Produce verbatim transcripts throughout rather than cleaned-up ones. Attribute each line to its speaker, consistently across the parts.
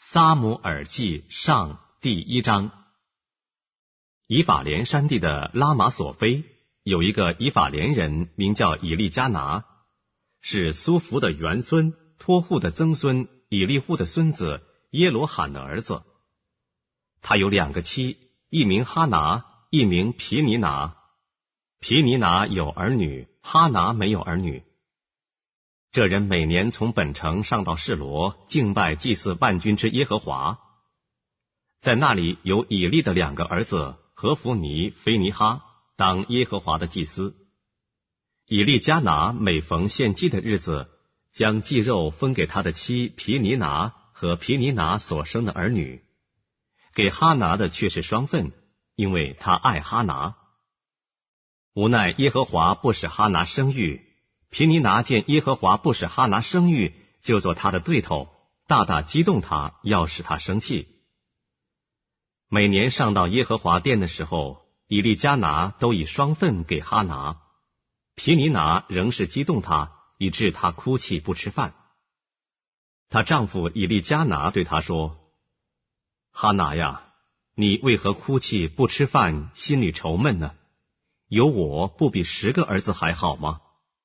Speaker 1: 撒母耳记上第一章。以法莲山地的拉玛索菲有一个以法莲人，名叫以利加拿，是苏弗的元孙托户的曾孙以利户的孙子耶罗罕的儿子。他有两个妻，一名哈拿，一名皮尼拿。皮尼拿有儿女，哈拿没有儿女。这人每年从本城上到示罗，敬拜祭祀万军之耶和华。在那里有以利的两个儿子何弗尼、菲尼哈当耶和华的祭司。以利加拿每逢献祭的日子，将祭肉分给他的妻皮尼拿和皮尼拿所生的儿女，给哈拿的却是双份，因为他爱哈拿。无奈耶和华不使哈拿生育，皮尼拿见耶和华不使哈拿生育，就做他的对头，大大激动他，要使他生气。每年上到耶和华殿的时候，以利加拿都以双份给哈拿，皮尼拿仍是激动他，以致他哭泣不吃饭。她丈夫以利加拿对她说：哈拿呀，你为何哭泣不吃饭，心里愁闷呢？有我不比十个儿子还好吗？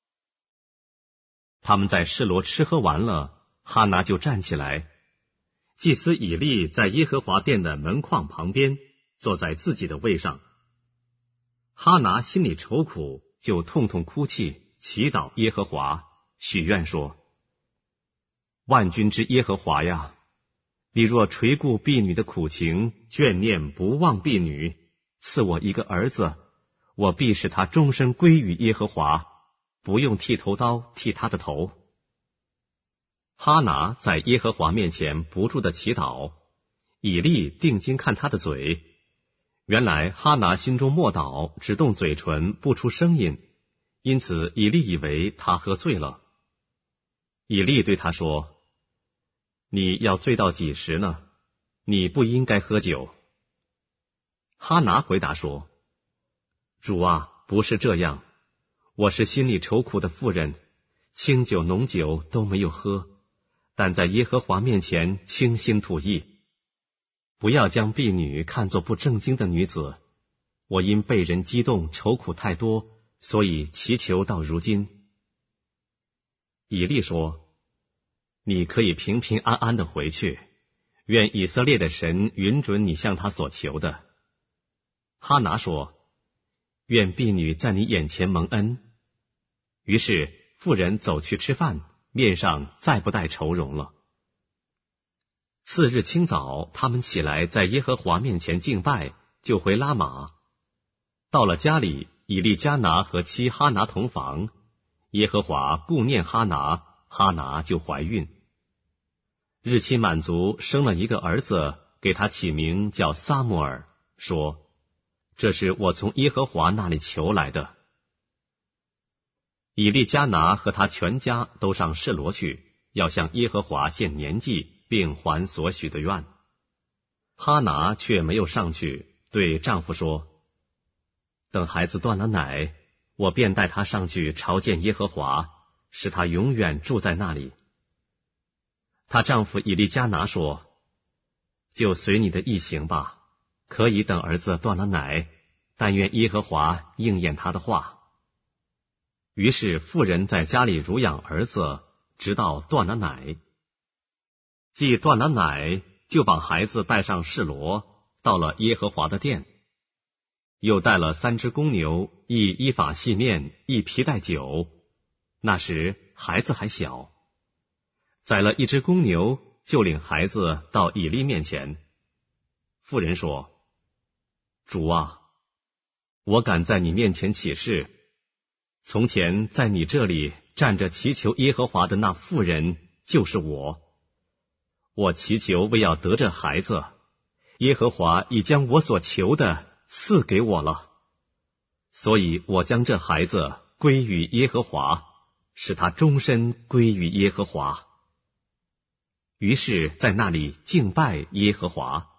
Speaker 1: 他们在示罗吃喝完了，哈拿就站起来。祭司以利在耶和华殿的门框旁边，坐在自己的位上。哈拿心里愁苦，就痛痛哭泣，祈祷耶和华，许愿说：万军之耶和华呀，你若垂顾婢女的苦情，眷念不忘婢女，赐我一个儿子，我必使他终身归于耶和华，不用剃头刀剃他的头。哈拿在耶和华面前不住的祈祷，以利定睛看他的嘴，原来哈拿心中默祷，只动嘴唇，不出声音，因此以利以为他喝醉了。以利对他说：你要醉到几时呢？你不应该喝酒。哈拿回答说：主啊，不是这样，我是心里愁苦的妇人，清酒浓酒都没有喝，但在耶和华面前倾心吐意。不要将婢女看作不正经的女子，我因被人激动愁苦太多，所以祈求到如今。以利说：你可以平平安安的回去，愿以色列的神允准你向他所求的。哈拿说：愿婢女在你眼前蒙恩。于是妇人走去吃饭，面上再不带愁容了。次日清早，他们起来在耶和华面前敬拜，就回拉玛。到了家里，以利加拿和妻哈拿同房，耶和华顾念哈拿，哈拿就怀孕。日期满足，生了一个儿子，给他起名叫撒母耳，说：这是我从耶和华那里求来的。以利加拿和他全家都上示罗去，要向耶和华献年祭，并还所许的愿。哈拿却没有上去，对丈夫说：等孩子断了奶，我便带他上去朝见耶和华，使他永远住在那里。她丈夫以利加拿说：就随你的意行吧，可以等儿子断了奶，但愿耶和华应验他的话。于是妇人在家里乳养儿子，直到断了奶。既断了奶，就把孩子带上示罗，到了耶和华的殿，又带了三只公牛，一依法细面，一皮带酒。那时孩子还小，宰了一只公牛，就领孩子到以利面前。妇人说：主啊，我敢在你面前起誓，从前在你这里站着祈求耶和华的那妇人就是我。我祈求为要得这孩子，耶和华已将我所求的赐给我了，所以我将这孩子归于耶和华，使他终身归于耶和华。于是在那里敬拜耶和华。